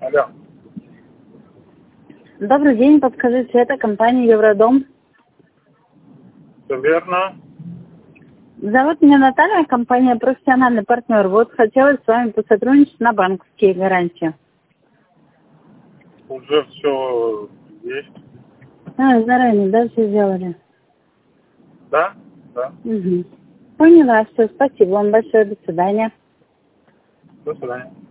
Алло. Добрый день, подскажите, это компания Евродом. Все верно. Зовут меня Наталья, компания «Профессиональный партнер». Вот хотелось с вами посотрудничать на банковские гарантии. Уже все есть. Заранее, да, все сделали? Да? Да. Угу. Поняла, все, спасибо вам большое, до свидания. До свидания.